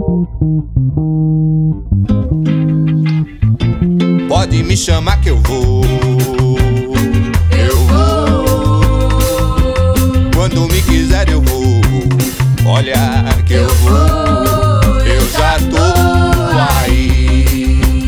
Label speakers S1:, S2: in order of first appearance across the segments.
S1: Pode me chamar que eu vou. Eu vou. Quando me quiser eu vou. Olha que eu vou. Eu já tô aí.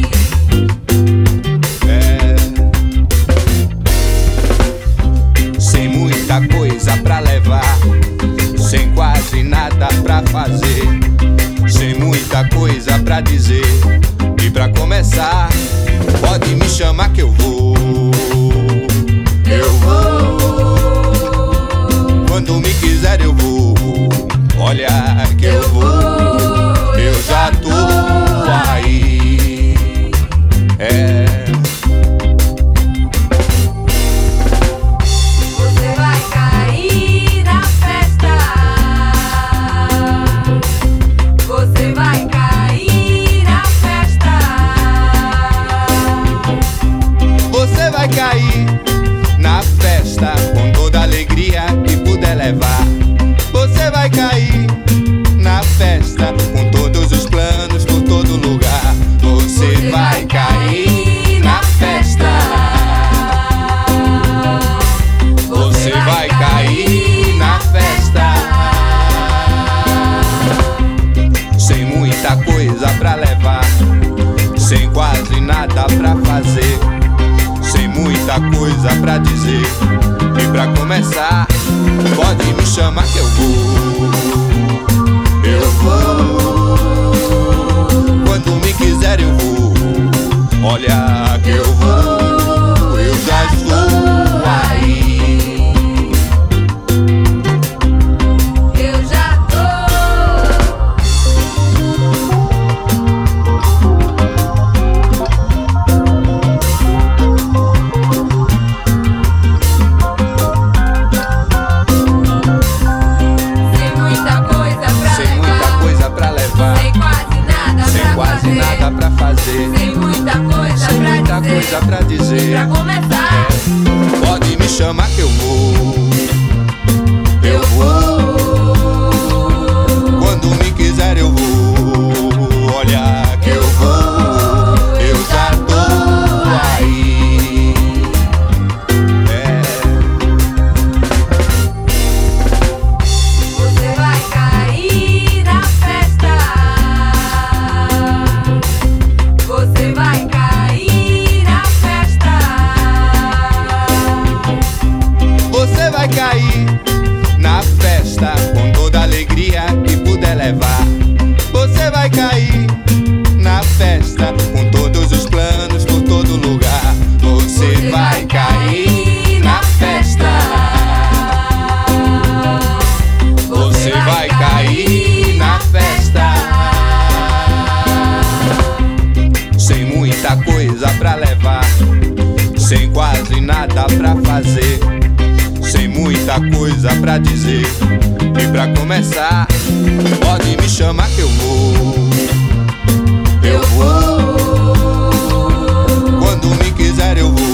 S1: Sem muita coisa pra levar, sem quase nada pra fazer, sem muita coisa pra dizer. E pra começar, pode me chamar que eu vou. Eu vou. Quando me quiser eu vou. Olha que eu vou. Eu já tô aí.
S2: Você vai cair na festa. Você vai cair na festa.
S1: Você vai cair na festa com toda a alegria que puder levar. Você vai cair na festa com todos os planos por todo lugar. Você vai cair na festa. Você vai cair na festa. Sem muita coisa pra levar, sem quase nada pra fazer, sem muita coisa pra dizer. E pra começar, pode me chamar que eu vou. Eu vou. Quando me quiser eu vou. Olha que eu vou. Eu já estou aí.
S2: Eu já tô. Sem muita coisa pra levar,
S1: Sem quase nada pra fazer,
S2: sem muita coisa
S1: sem muita
S2: pra dizer.
S1: coisa pra dizer.
S2: Pra começar,
S1: Pode me chamar que eu vou. Eu vou. Quando me quiser eu vou. Olha que eu vou. Eu já tô aí.
S2: você vai cair na festa. Você vai cair na festa.
S1: Você vai cair na festa com toda a alegria que puder levar. Você vai cair na festa com todos os planos por todo lugar. Você vai cair na festa. Você vai cair na festa. Sem muita coisa pra levar, sem quase nada pra fazer, sem muita coisa pra dizer. E pra começar, pode me chamar que eu vou. Eu vou. Quando me quiser eu vou.